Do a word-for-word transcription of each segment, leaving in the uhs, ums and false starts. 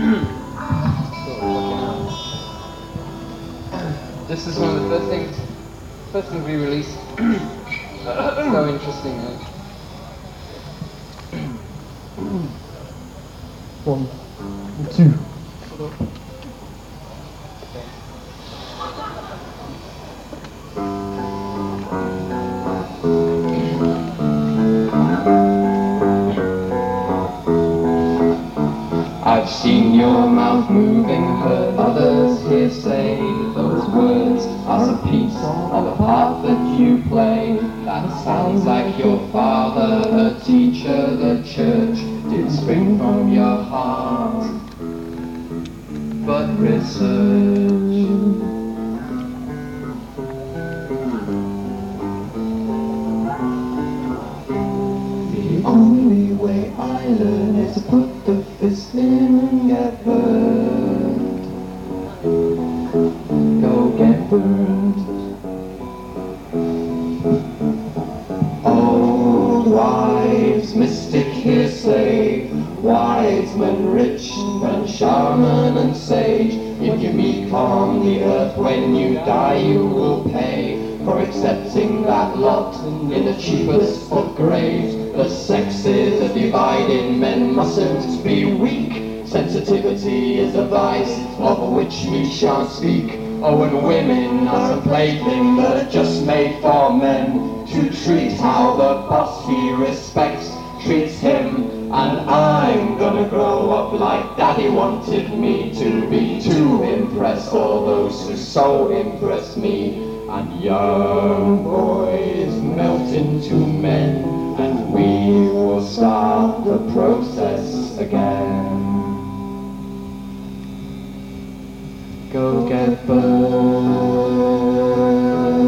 This is one of the first things, first things we released. So interesting. Eh? One, two. I've seen your mouth moving, heard others here say those words are a piece of a part that you play. That sounds like your father, a teacher, the church did spring from your heart. But research, the only way I learn is to put the fist in and get burned. Go get burned. Old wives, mystic hearsay, wise men, rich men, shaman and sage. If you meet on the earth when you die, you will pay for accepting that lot in the cheapest of graves. The sexes are divided, men mustn't be weak. Sensitivity is a vice of which we shan't speak. Oh, and women are some plaything that are just made for men to treat how the boss he respects treats him. And I'm gonna grow up like Daddy wanted me to be, to impress all those who so impress me. And young boys melt into men, and we will start the process again. Go get burned.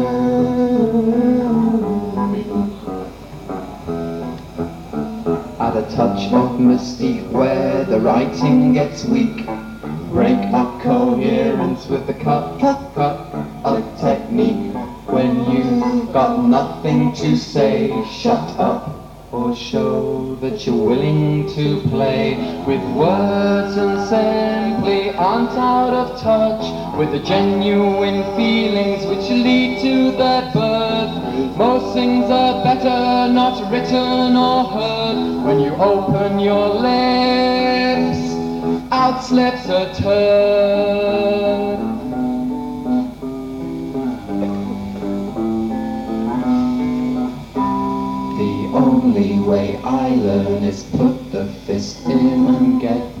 At a touch of mystique where the writing gets weak, break up coherence with the cut, cut, cut of technique. When you've got nothing to say, shut up or show that you're willing to play with words and simply aren't out of touch with the genuine feelings which lead to their birth. Most things are better not written or heard. When you open your lips, out slips a turd. The only way I learn is put the fist in and get